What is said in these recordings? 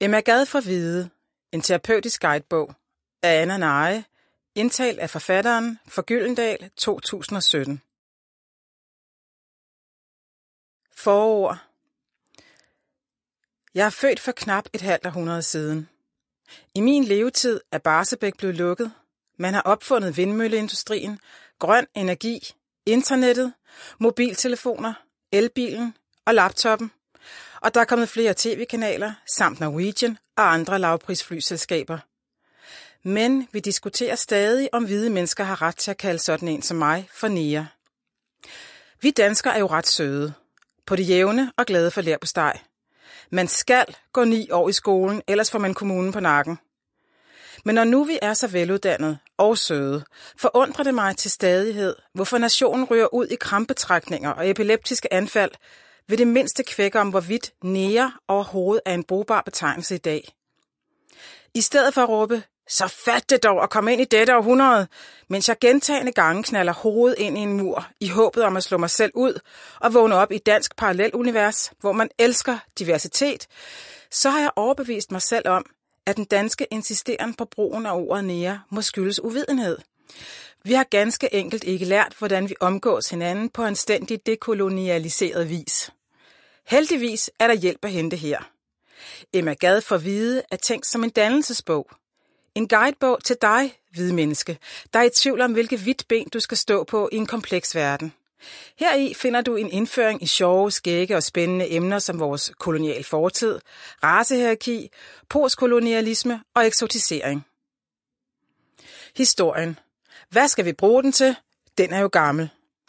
Emma Gad for Hvide, en terapeutisk guidebog af Anna Nae, indtalt af forfatteren for Gyldendal 2017. Forord. Jeg er født for knap et halvt århundrede siden. I min levetid er Barsebäck blevet lukket. Man har opfundet vindmølleindustrien, grøn energi, internettet, mobiltelefoner, elbilen og laptoppen. Og der er kommet flere tv-kanaler, samt Norwegian og andre lavprisflyselskaber. Men vi diskuterer stadig, om hvide mennesker har ret til at kalde sådan en som mig for neger. Vi danskere er jo ret søde, på det jævne og glade for leverpostej. Man skal gå 9 år i skolen, ellers får man kommunen på nakken. Men når nu vi er så veluddannede og søde, forundrer det mig til stadighed, hvorfor nationen ryger ud i krampetrækninger og epileptiske anfald, ved det mindste kvækker om, hvorvidt neger overhovedet er en brugbar betegnelse i dag. I stedet for at råbe, så fat det dog at komme ind i dette århundrede, mens jeg gentagne gange knaller hovedet ind i en mur, i håbet om at slå mig selv ud og vågne op i dansk parallelunivers, hvor man elsker diversitet, så har jeg overbevist mig selv om, at den danske insisteren på brugen af ordet neger må skyldes uvidenhed. Vi har ganske enkelt ikke lært, hvordan vi omgås hinanden på anstændig dekolonialiseret vis. Heldigvis er der hjælp at hente her. Emma Gad for Hvide er tænkt som en dannelsesbog. En guidebog til dig, hvide menneske, der er i tvivl om, hvilke vidt ben du skal stå på i en kompleks verden. Heri finder du en indføring i sjove, skægge og spændende emner som vores kolonial fortid, racehierarki, postkolonialisme og eksotisering. Historien. Hvad skal vi bruge den til? Den er jo gammel.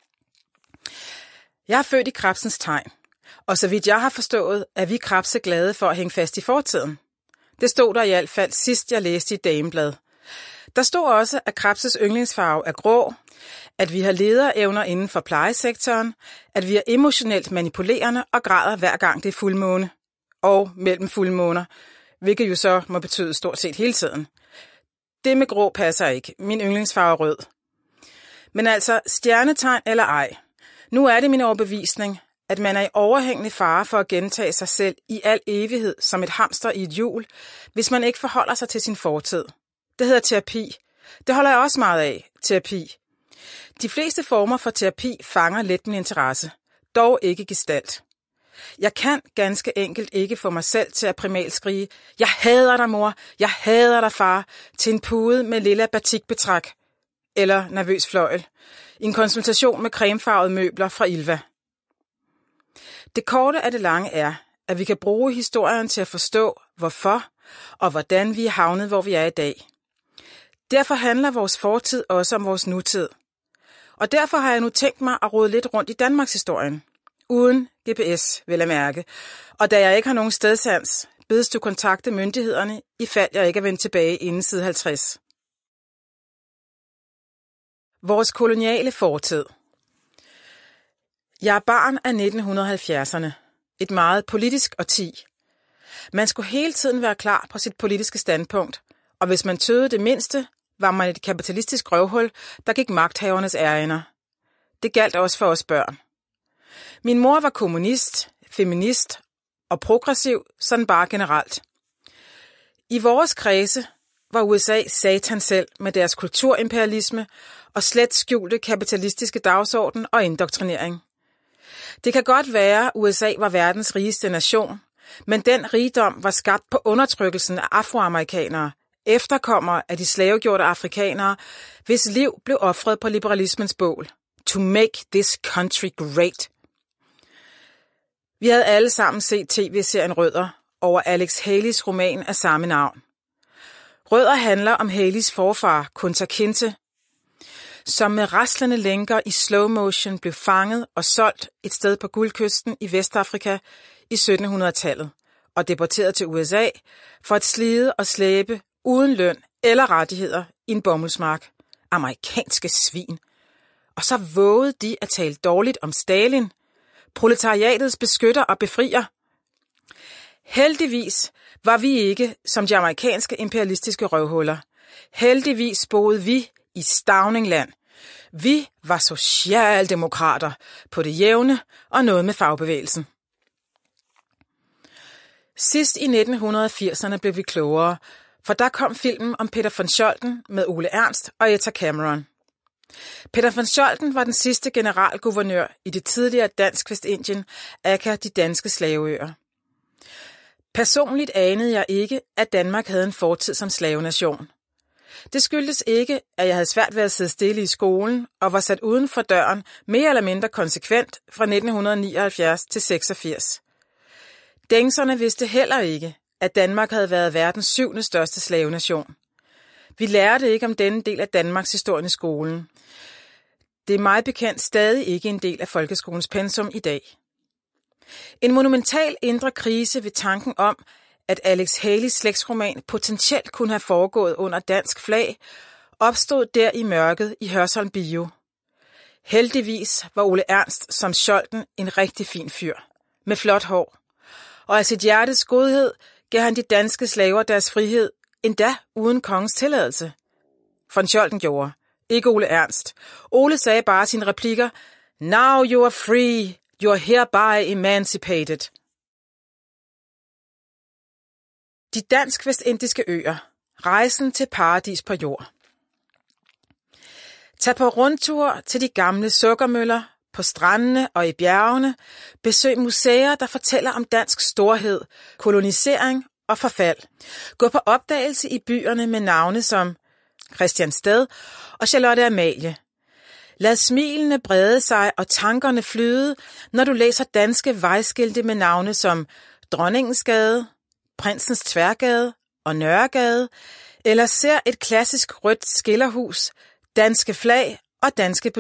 Jeg er født i krebsens tegn, og så vidt jeg har forstået, er vi krebse glade for at hænge fast i fortiden. Det stod der i hvert fald sidst jeg læste i Dameblad. Der stod også, at krebses yndlingsfarve er grå, at vi har lederevner inden for plejesektoren, at vi er emotionelt manipulerende og græder hver gang det er fuldmåne, og mellem fuldmåner, hvilket jo så må betyde stort set hele tiden. Det med grå passer ikke. Min yndlingsfarve er rød. Men altså, stjernetegn eller ej. Nu er det min overbevisning, at man er i overhængende fare for at gentage sig selv i al evighed som et hamster i et hjul, hvis man ikke forholder sig til sin fortid. Det hedder terapi. Det holder jeg også meget af, terapi. De fleste former for terapi fanger let min interesse, dog ikke gestalt. Jeg kan ganske enkelt ikke få mig selv til at primalt skrige, jeg hader dig mor, jeg hader dig far, til en pude med lilla batikbetræk eller nervøs fløjl, i en konsultation med cremefarvede møbler fra Ilva. Det korte af det lange er, at vi kan bruge historien til at forstå, hvorfor og hvordan vi er havnet, hvor vi er i dag. Derfor handler vores fortid også om vores nutid. Og derfor har jeg nu tænkt mig at rode lidt rundt i Danmarks historien. Uden GPS, vil jeg mærke. Og da jeg ikke har nogen stedsans, bedes du kontakte myndighederne, ifald jeg ikke er vendt tilbage inden side 50. Vores koloniale fortid. Jeg er barn af 1970'erne. Et meget politisk årti. Man skulle hele tiden være klar på sit politiske standpunkt, og hvis man tøvede det mindste, var man et kapitalistisk røvhul, der gik magthavernes ærender. Det galt også for os børn. Min mor var kommunist, feminist og progressiv, sådan bare generelt. I vores kredse var USA satan selv med deres kulturimperialisme og slet skjulte kapitalistiske dagsorden og indoktrinering. Det kan godt være, at USA var verdens rigeste nation, men den rigdom var skabt på undertrykkelsen af afroamerikanere, efterkommere af de slavegjorte afrikanere, hvis liv blev ofret på liberalismens bål. To make this country great. Vi havde alle sammen set tv-serien Rødder over Alex Haleys roman af samme navn. Rødder handler om Haleys forfar, Kunta Kinte, som med raslende lænker i slow motion blev fanget og solgt et sted på Guldkysten i Vestafrika i 1700-tallet og deporteret til USA for at slide og slæbe uden løn eller rettigheder i en bomuldsmark. Amerikanske svin. Og så vågede de at tale dårligt om Stalin, proletariatets beskytter og befrier. Heldigvis var vi ikke som de amerikanske imperialistiske røvhuller. Heldigvis boede vi i Stavningland. Vi var socialdemokrater på det jævne og noget med fagbevægelsen. Sidst i 1980'erne blev vi klogere, for der kom filmen om Peter von Scholten med Ole Ernst og Etta Cameron. Peter von Scholten var den sidste generalguvernør i det tidligere Dansk Vestindien, aka de danske slaveøer. Personligt anede jeg ikke, at Danmark havde en fortid som slavenation. Det skyldtes ikke, at jeg havde svært ved at sidde stille i skolen og var sat uden for døren mere eller mindre konsekvent fra 1979 til 86. Dængserne vidste heller ikke, at Danmark havde været verdens 7. største slavenation. Vi lærte ikke om denne del af Danmarks historie i skolen. Det er meget bekendt stadig ikke en del af folkeskolens pensum i dag. En monumental indre krise ved tanken om, at Alex Haleys slægtsroman potentielt kunne have foregået under dansk flag, opstod der i mørket i Hørsholm Bio. Heldigvis var Ole Ernst som Scholten en rigtig fin fyr, med flot hår, og af sit hjertes godhed gav han de danske slaver deres frihed, endda uden kongens tilladelse. Von Scholten gjorde, ikke Ole Ernst. Ole sagde bare sine replikker, "Now you are free, you are hereby emancipated." De dansk-vestindiske øer. Rejsen til paradis på jord. Tag på rundtur til de gamle sukkermøller, på strandene og i bjergene. Besøg museer, der fortæller om dansk storhed, kolonisering og forfald. Gå på opdagelse i byerne med navne som Christiansted og Charlotte Amalie. Lad smilene brede sig og tankerne flyde, når du læser danske vejskilte med navne som Dronningens-Gade, Prinsens Tværgade og Nørregade, eller ser et klassisk rødt skilderhus, danske flag og danske